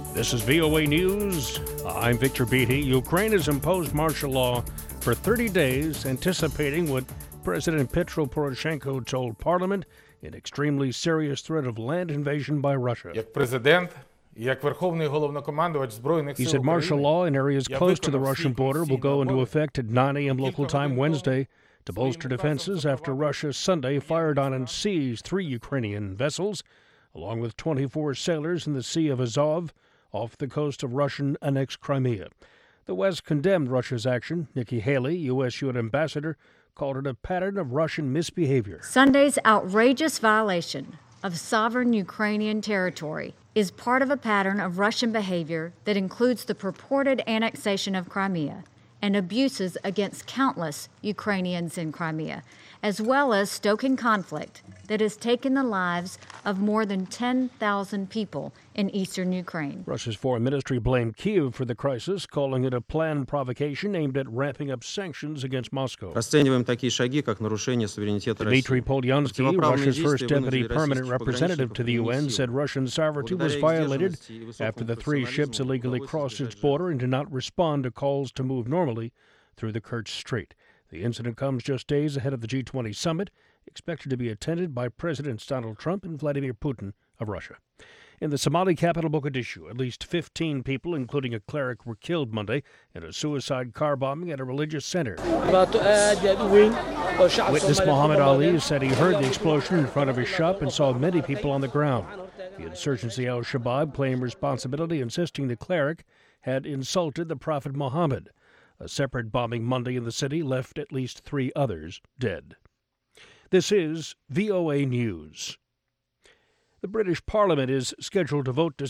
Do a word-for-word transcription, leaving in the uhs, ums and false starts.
This is V O A News. I'm Victor Beatty. Ukraine has imposed martial law for thirty days, anticipating what President Petro Poroshenko told Parliament, an extremely serious threat of land invasion by Russia. Як президент, як Верховний Головнокомандувач Збройних He сил said martial України, law in areas я close to the виконав Russian свій border will go into конституційний effect at nine a.m. local Кілька time годин Wednesday to тому bolster своїм defenses указом after Russia Sunday fired on and seized three Ukrainian vessels, along with twenty-four sailors in the Sea of Azov off the coast of Russian-annexed Crimea. The West condemned Russia's action. Nikki Haley, U S. U N ambassador, called it a pattern of Russian misbehavior. Sunday's outrageous violation of sovereign Ukrainian territory is part of a pattern of Russian behavior that includes the purported annexation of Crimea and abuses against countless Ukrainians in Crimea, as well as stoking conflict that has taken the lives of more than ten thousand people in eastern Ukraine. Russia's foreign ministry blamed Kyiv for the crisis, calling it a planned provocation aimed at ramping up sanctions against Moscow. Расцениваем такие шаги, как нарушение суверенитета Dmitry России. Polyansky, Russia's first deputy вынудили permanent российских representative to the U N, пограничников said Russian sovereignty was Благодаря violated сдержанности и высокому after the three ships профессионализму illegally удалось crossed its избежать border and did not respond to calls to move normally through the Kerch Strait. The incident comes just days ahead of the G twenty summit, expected to be attended by Presidents Donald Trump and Vladimir Putin of Russia. In the Somali capital Mogadishu, at least fifteen people, including a cleric, were killed Monday in a suicide car bombing at a religious center. Witness Muhammad Ali said he heard the explosion in front of his shop and saw many people on the ground. The insurgency Al-Shabaab claimed responsibility, insisting the cleric had insulted the Prophet Muhammad. A separate bombing Monday in the city left at least three others dead. This is V O A News. The British Parliament is scheduled to vote to